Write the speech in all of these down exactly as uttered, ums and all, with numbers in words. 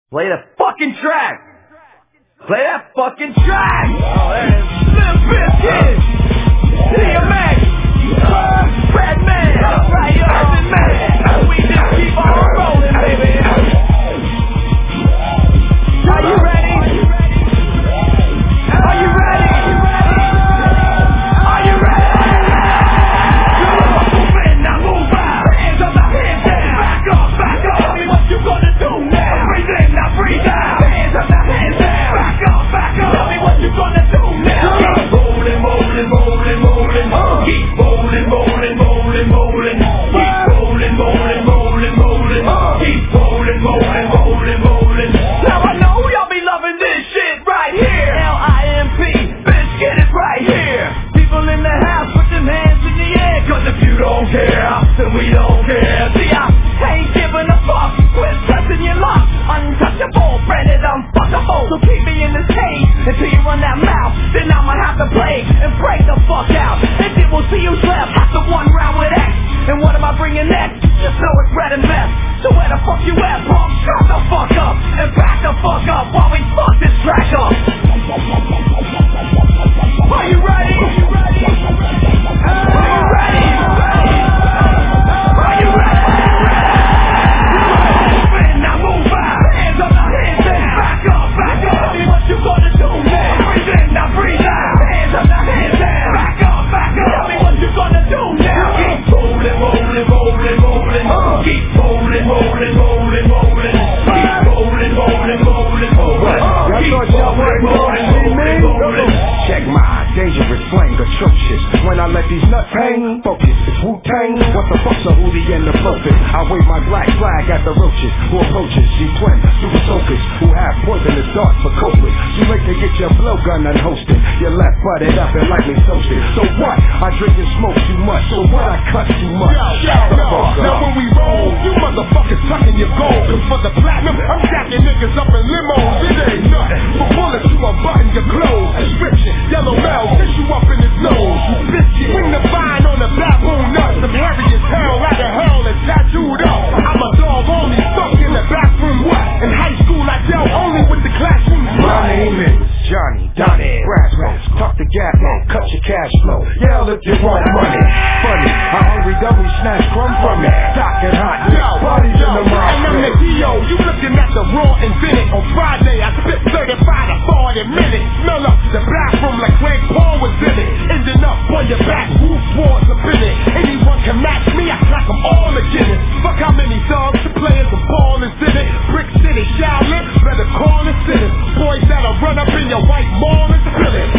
Play the fucking track! Play that fucking track! Oh, there it is. Limp Bizkit! D M X! Redman! Right, Urban Man! We just keep on rolling, baby! Are you ready? Are you ready? Are you ready? Move in, now move out! Hands up, now hands down! Back up, back up! Tell me what you gonna do now! Breathe in, now breathe out! Hands up, now hands down! Back up, back up! Tell me what you gonna do now! Keep rolling, rolling, rolling, rolling! Keep rolling, rolling, rolling, rolling! Keep rolling, rolling, rolling, rolling! Keep rolling, rolling, rolling, rolling! Now I know y'all be loving this shit right here! L I M P, Bizkit is right here! People in the house, put them hands in the air! Cause if you don't care, then we don't care! See, I ain't giving a fuck! Quit pressing your luck! Untouchable, branded unfuckable! So keep me in this cage until you run that mouth! Then I'ma have to play and break the fuck out! And then we'll see who's left after one round with X! And what am I bringing next? Just know it's red and mess! So where the fuck you at, punk? Shut the fuck up! And back the fuck up while we fuck this track up! Are you ready? Are you ready? Are you ready? Are you ready? Move in, now move out! Hands up, now hands down! Back up, back up! Tell me what you gonna do now! Breathe in, now breathe out! Hands up, now hands down! Back up, back up! Tell me what you gonna do now! Keep rolling, rolling, rolling, rolling! Keep rolling, rolling, rolling, rolling! Keep rolling, rolling, rolling, rolling! Keep rolling, rolling, rolling, rolling! Check my dangerous flame, atrocious. When I let these nuts hang, focus. It's Wu-Tang. What the fuck's a hootie and the focus? I wave my black flag at the roaches who approaches G-Twin, super focus, who have poisonous darts for coping. Too late to get your blowgun unhosted. Your left butted up and lightly toasted. So what? I drink and smoke too much. So what? I cut too much. Yo, yo, yo. Now when we roll, you motherfuckers tucking your gold. Cause for the platinum, I'm jacking niggas up in limos. It ain't nothing. For bullets, you unbutton your clothes. Description, yellow mail, tissue up in his nose. You biscuit. Swing the vine on the baboon nuts. I'm hairy as hell, out of hell and tattooed up. I'm a dog only, stuck in the bathroom. What? In high school, I dealt only with the classroom. My name is Johnny, Donnie, Brasco. Talk to Gatmo, cut your cash flow. Yell if you want money. Funny, I hungry double snatch crumb from it. Stocking hot, Yo, parties yo, in the and I'm the market. D O. You looking at the raw invented. On Friday, I spit thirty-five to forty minutes. Smell up the bathroom like Craig Paul was in it. Ending up on your back, roof walls up in it. Anyone can match me, I crack them all again. Fuck how many dogs, the players and ball is in it. Brick City, Shaolin, better call and sit it. Boys that'll run up in your white mall and spill it.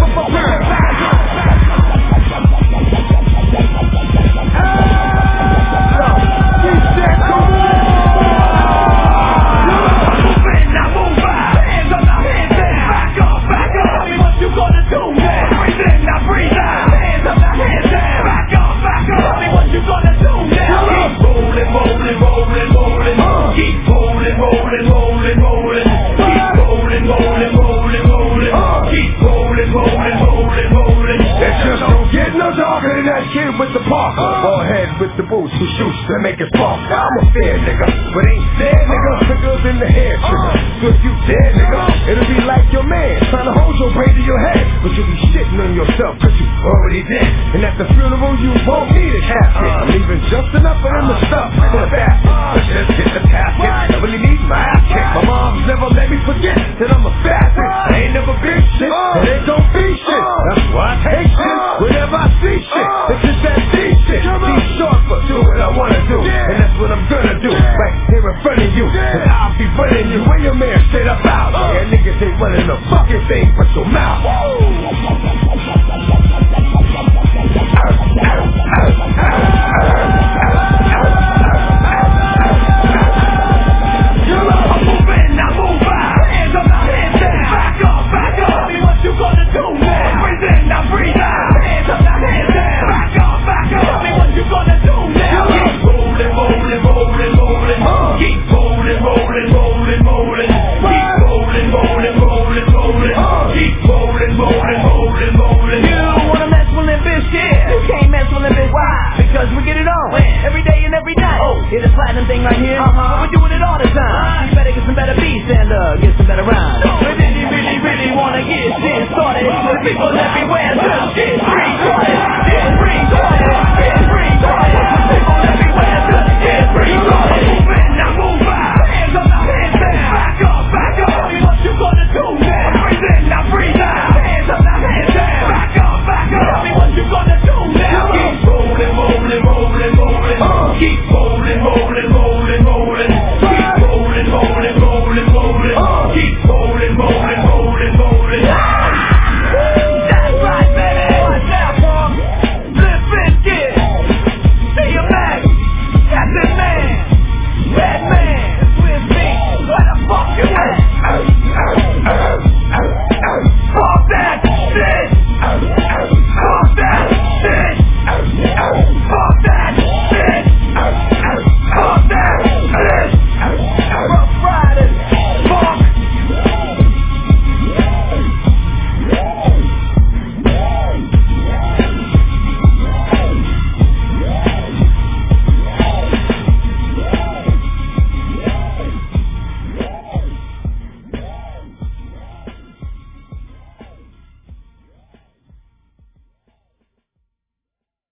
With the Parker, ball head with the boots who shoots to make it spark. I'm a fair nigga, but ain't fair nigga. Fingers in the hair trigger. So if you dare nigga, it'll be like your man trying to hold your brain to your head, but you'll be shitting on yourself cause you already did. And at the funeral you won't need a casket. I'm leaving just enough of them to stuff for the basket. But just get the casket. I really need my ass kicked. My mom's never let me forget that I'm a bastard. I ain't never been shit, and it don't be shit. That's why I take shit whenever I see shit. It's just that D shit. D short for do what I wanna do, and that's what I'm gonna do. Right here in front of you, and I'll be running you when your man straight up out. Yeah, niggas ain't running a fucking thing but your mouth.